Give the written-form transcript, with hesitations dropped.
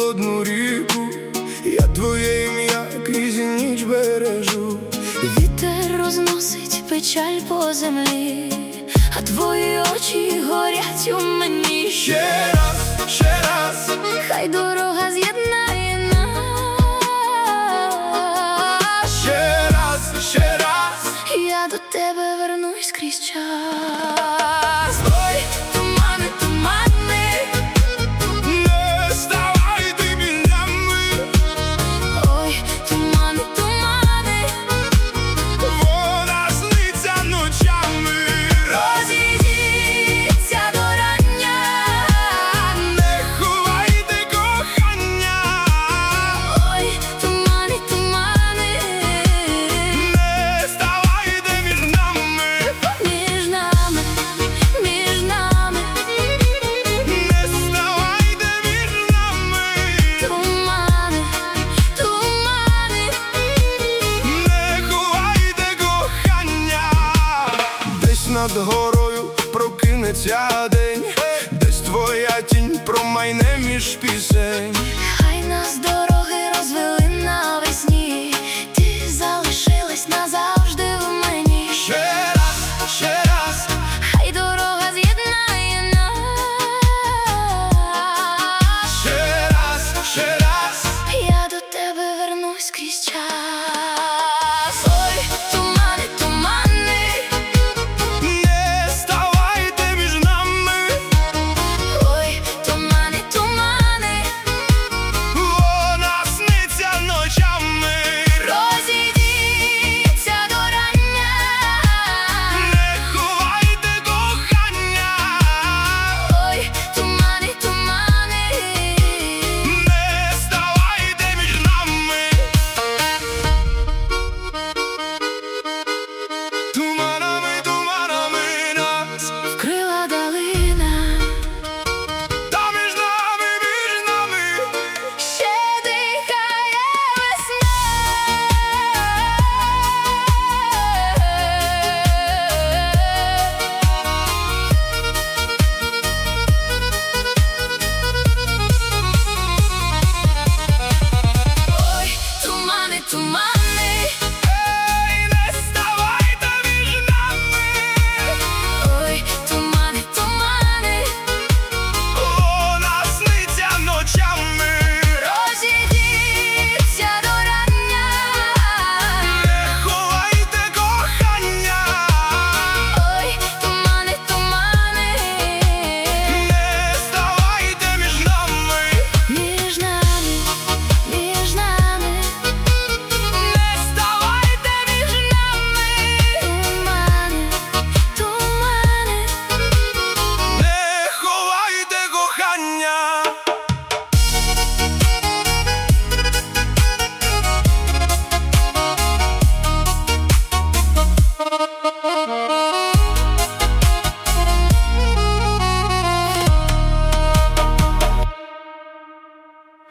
холодну ріку, я твоє ім'я крізь ніч бережу. Вітер розносить печаль по землі, а твої очі горять у мені. Ще раз, хай дорога з'єднає нас. ще раз, я до тебе вернусь крізь час. Ой, тумани, тумани, не ставайте білями. ой, тумани, тумани, Вона сниться ночами. розійдіться до рання. Не ховайте кохання, Ой, тумани, тумани, не ставайте між нами. між нами, між нами, Не ставайте між нами. тумани, тумани, Не ховайте кохання. Десь над горою прокинеться день, десь твоя тінь промайне між пісень.